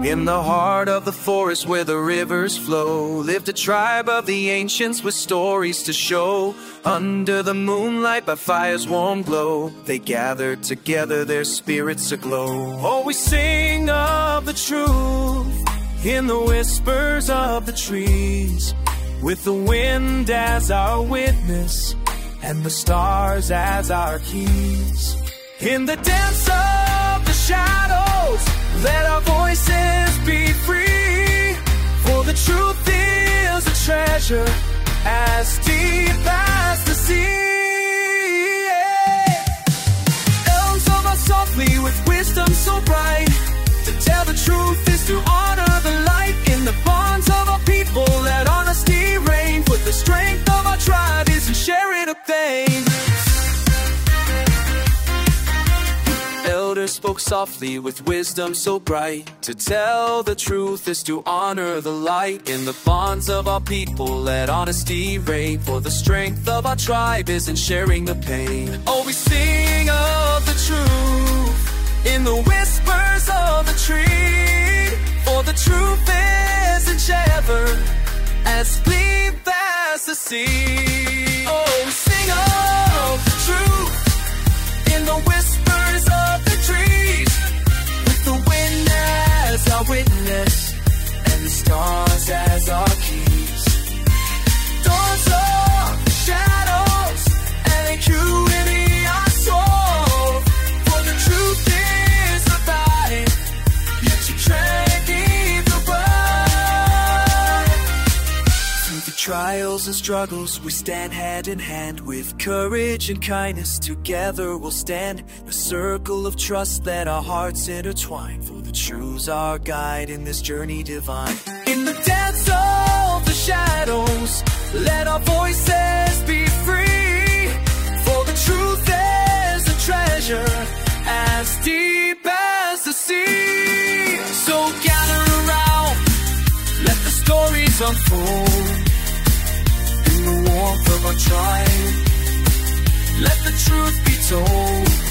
In the heart of the forest where the rivers flow, lived a tribe of the ancients with stories to show. Under the moonlight by fire's warm glow, they gathered together, their spirits aglow. Oh, we sing of the truth in the whispers of the trees, with the wind as our witness and the stars as our keys. In the dance of the shadows, let our voices be free, for the truth is a treasure as deep as the sea. Elves of us softly with wisdom so bright, to tell the truth is to honor the light. In the bonds of our people let honesty reign, for the strength of our tribe is in sharing a pain. Elders spoke softly with wisdom so bright, to tell the truth is to honor the light. In the bonds of our people let honesty reign, for the strength of our tribe is in sharing the pain. Oh, we sing of the truth in the whispers of the tree, for the truth is ever as deep as the sea. Oh, we sing of the truth in the whispers of the trees, with the wind as our witness and the stars as our keys. Dawns of the shadows and acuity our soul, for the truth is the light, yet you tread deep the road. Through the trials and struggles we stand hand in hand, with courage and kindness together we'll stand. A circle of trust, let our hearts intertwine, for the truth's our guide in this journey divine. In the dance of the shadows, let our voices be free, for the truth is a treasure as deep as the sea. So gather around, let the stories unfold in the warmth of our tribe. Let the truth be told.